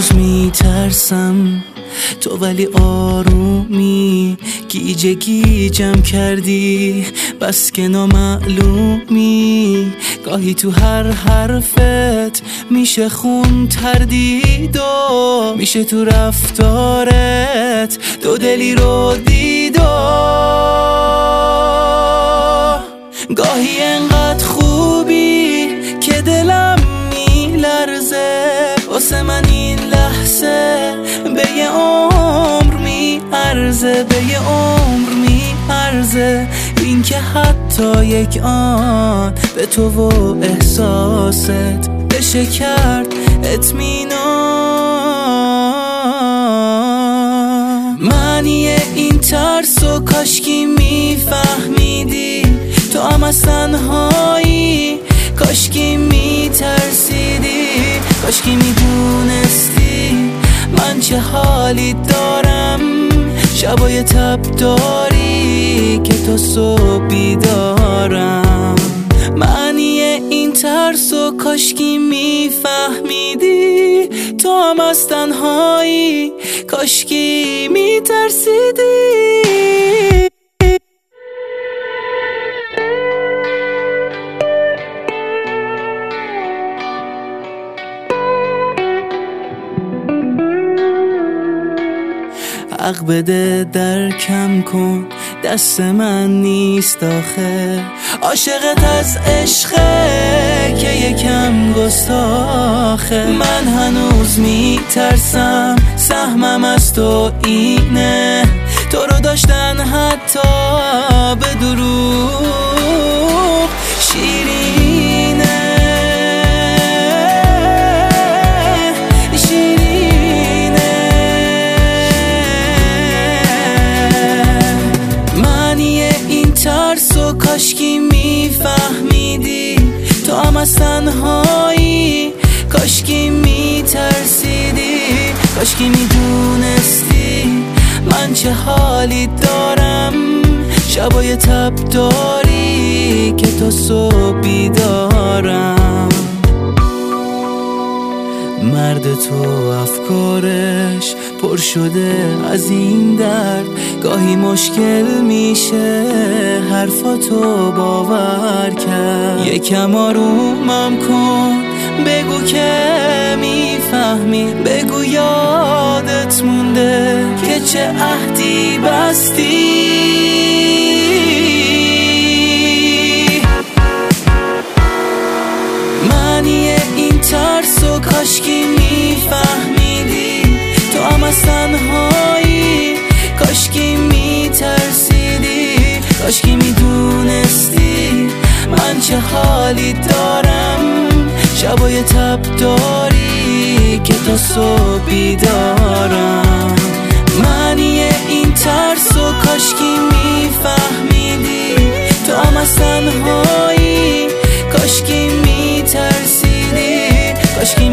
هنوز میترسم تو ولی آرومی، گیجه گیجم کردی بس که نامعلومی. گاهی تو هر حرفت میشه خون تردید و میشه تو رفتارت دو دلی رو دید و گاهی انقدر خوبی که دلم میلرزه واسه من این لحظه به یه عمر میارزه، به یه عمر میارزه. این که حتی یک آن به تو و احساست بشه کرد اطمینان. معنی این ترس و کاشکی میفهمیدی تو هم از تنهایی، کاشکی میترسیدی، کاشکی میدونستی من چه حالی دارم. شبای تب داری که تو صبح بیدارم. معنی این ترس و کاشکی میفهمیدی تو هم از تنهایی، کاشکی میترسیدی. حق بده درکم کن، دست من نیست آخه. عاشقت از عشقه که یکم گستاخه. من هنوز میترسم سهمم از تو اینه، تو رو داشتن حتی به دروغ شیرینه. ترس و کاشکی میفهمیدی تو هم از تنهایی، کاشکی میترسیدی، کاشکی میدونستی من چه حالی دارم. شبای تب داری که تو صبح بیدارم. مرد تو افکارش پر شده از این درد، گاهی مشکل میشه حرفاتو باور کرد. یکم آرومم کن، بگو که میفهمی، بگو یادت مونده که چه عهدی بستی. معنی این ترس و کاشکی میفهمیدی تو هم از تنهایی، کاشکی میترسیدی، کاشکی میدونستی من چه حالی دارم. شبای تب داری که تو صبح بیدارم. معنی این ترس و کاشکی میفهمیدی تو هم از تنهایی، کاشکی میترسیدی، کاشکی